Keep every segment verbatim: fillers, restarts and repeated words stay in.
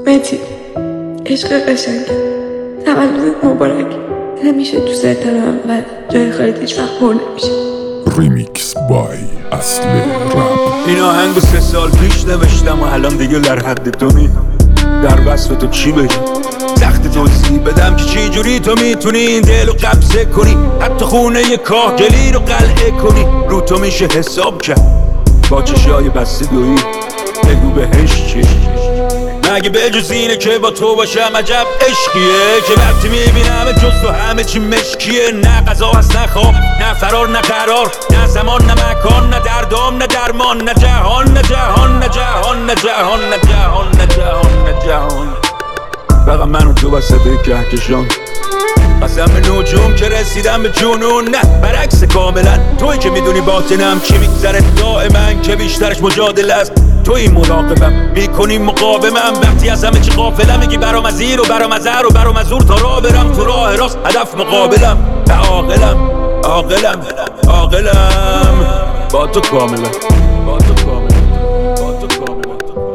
متی، عشق قشنگ، تولدت مبارک. همیشه دوست دارم و جای خالیت هیچ وقت پر نمیشه. ریمیکس بای اصل رپ. این آهنگو سه سال پیش نوشتم و الان دیگه در حد تو می در وصف تو چی بگم؟ سخت توضیح بدم که چی جوری تو میتونی این دل رو قبضه کنی، حتی خونه ی کاهگلی رو قلعه کنی. رو تو میشه حساب کرد با چشای بسته دویی. بگو بهش چی؟ مگه به جز اینه که با تو باشم عجب عشقیه که وقتی میبینم جز تو همه چی مشکیه. نه غذا هست نه خواب نه فرار نه قرار، نه زمان نه مکان نه دردام نه درمان، نه جهان نه جهان نه جهان نه جهان نه جهان نه جهان نه جهان. فقط من و تو وسط کهکشان، قسم به نجوم که رسیدم به جنون. نه برعکس کاملا، توی که میدونی باطنم چی میگذره دائما، که بیشترش مجادله است. توی مراقبم میکنی مقاومم، وقتی از همه چی غافلم میگی برام از این و برام از هر و برام از اون، تا راه برم تو راه راست هدف مقابلم. و عاقلم عاقلم عاقلم با تو کاملا، با تو کاملا، با تو کاملا.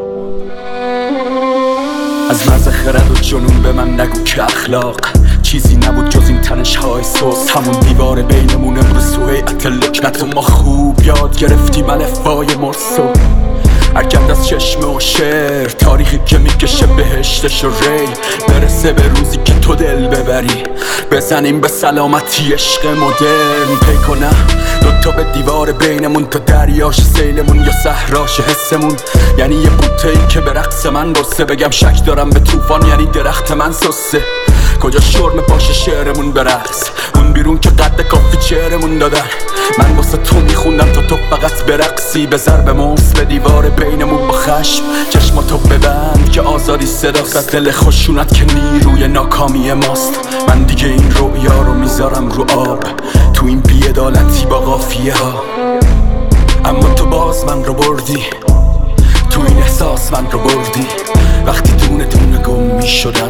از مرز خرد و جنون به من نگو که اخلاق چیزی نبود جز این تنش های سوس. همون دیوار بینمون امروز تو هیئت لکنت و ما خوب یاد گرفتیم الفبای مرسو. ارکند از چشم و شعر تاریخی که میکشه بهشتش و ری، برسه به روزی که تو دل ببری، بزنیم به سلامتی عشق مدرن. پی کنم دوتا به دیوار بینمون، تا دریاش سیلمون یا صحراش حسمون. یعنی یه بوته‌ای که به رقص من برسه، بگم شک دارم به طوفان یعنی درخت من سسه. کجا شرم پاش شعرمون برقص، اون بیرون که قد کافی چهرمون دادن. من واسه تو میخوندم تا تو فقط برقصی، به ضرب موس به دیوار بینمون با خشم. چشماتو ببند که آزادی صداست از دل خشونت که نیروی ناکامی ماست. من دیگه این رویا رو میذارم رو آب، تو این بی‌عدالتی با قافیه ها. اما تو باز من رو بردی، تو این احساس من رو بردی. وقتی دونه دونه گم میشدن،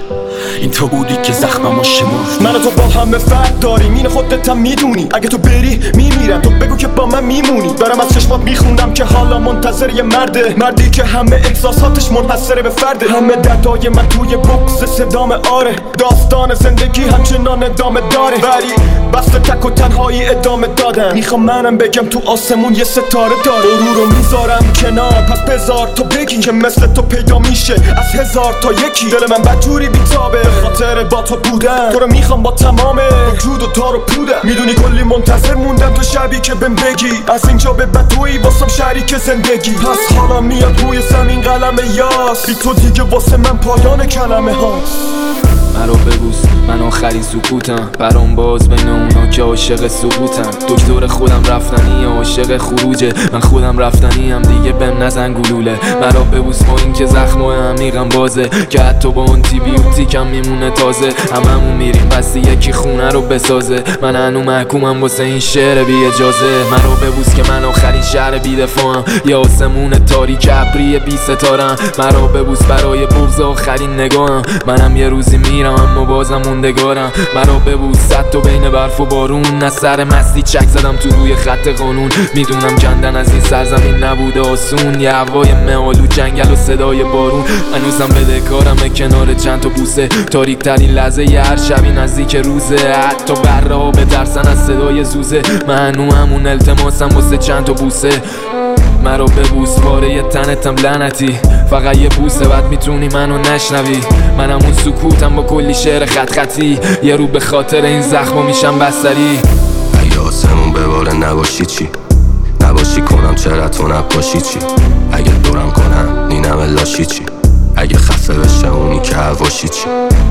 این تو بودی که زخممو شمرد. من و تو با همه فرق داریم، این خودت هم میدونی. اگه تو بری میمیرم، تو بگو که با من میمونی. دارم از چشمات میخوندم که حالا منتظر یه مرده، مردی که همه احساساتش منحصره به فرده. همه دردای من توی بکس صدام آره، داستان زندگی همچنان ادامه داره، ولی بسته تک و تنهایی ادامه دادن. میخوام منم بگم تو آسمون یه ستاره داره. غرور رو میذارم کنار، پس بذار تو بگی که مثل تو پیدا میشه از هزار تا یکی. دل من بدجوری بیتابه خاطر با تو بودن، تو رو میخوام با تمام وجود و تار و پودم. میدونی کلی منتظر موندم تو شبی که بهم بگی، از اینجا به بعد تویی واسم شریک زندگی. پس حالا میاد روی زمین قلم یاس، بی تو دیگه واسه من پایان کلمه هاست. مرا ببوس، من آخرین سکوتم، برام باز بین اونا که عاشق سقوطن. دکتر خودم رفتنی عاشق خروجه، من خودم رفتنی هم دیگه بهم نزن گلوله. مرا ببوس با این که زخم عمیقم بازه، که حتی با آنتی بیوتیکم میمونه تازه. هممون میریم بس یکی خونه رو بسازه، من هنو محکومم واسه این شعر بی اجازه. مرا ببوس که من آخرین شهر بی دفاعم، یا آسمون تاریک ابری بی ستارم. مرا ببوس برای بغض آخرین نگاهم، منم یه روزی میرم اما بازم موندگارم. مرا ببوس صد تا بین برف و بارون، نه سر مستی چک زدم تو روی خط قانون. میدونم کندن از این سرزمین نبوده آسون، یه هوای معالو جنگل و صدای بارون. هنوزم بدهکارمه کنار چند تا بوسه، تاریک ترین لحظه ی هر شبی نزدیک روزه. حتی بره ها بترسن از صدای زوزه، من هنو همون التماسم واسه چند تا بوسه. مرا ببوس پاره تنتم لعنتی، فقط یه بوسه بعد میتونی منو نشنوی. منم اون سکوتم با کلی شعر خط خطی، یه رو به خاطر این زخمو میشم بستری. اگه آسمون بباره نباشی چی؟ نباشی کنم چرا تو نباشی چی؟ اگه دورم کنم نینم لاشی چی؟ اگه خفه بشه اونی که هواشی چی؟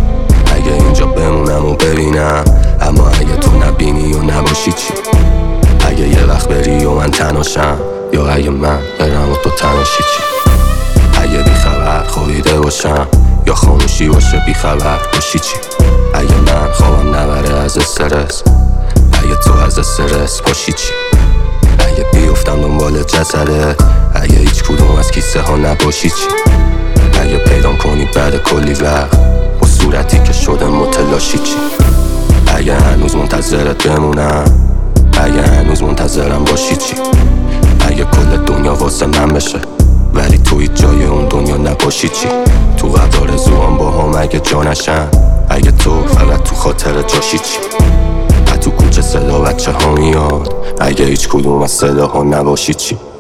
اگه اینجا بمونم و ببینم، اما اگه تو نبینی و نباشی چی؟ اگه یه وقت بری و من تناشم، یا اگه من برم و تو تناشی چی؟ اگه بیخبر خوابیده باشم، یا خاموشی باشه بیخبر باشی چی؟ اگه من خوابم نبره از استرس، اگه تو از استرس باشی چی؟ اگه بیفتم دنبال جسده، اگه هیچ کدوم از کیسه ها نباشی چی؟ اگه پیدام کنی بعد کلی وقت با صورتی که شده متلاشی چی؟ اگه هنوز منتظرت بمونم، اگه هنوز منتظرم باشی چی؟ اگه کل دنیا واسه من بشه ولی توی جای اون دنیا نباشی چی؟ تو قطار زوان با هم اگه جا نشن، اگه تو فقط تو خاطر جاشی چی؟ تو کوچه صدا بچه ها میاد، اگه هیچ کدوم از صدا ها نباشی چی؟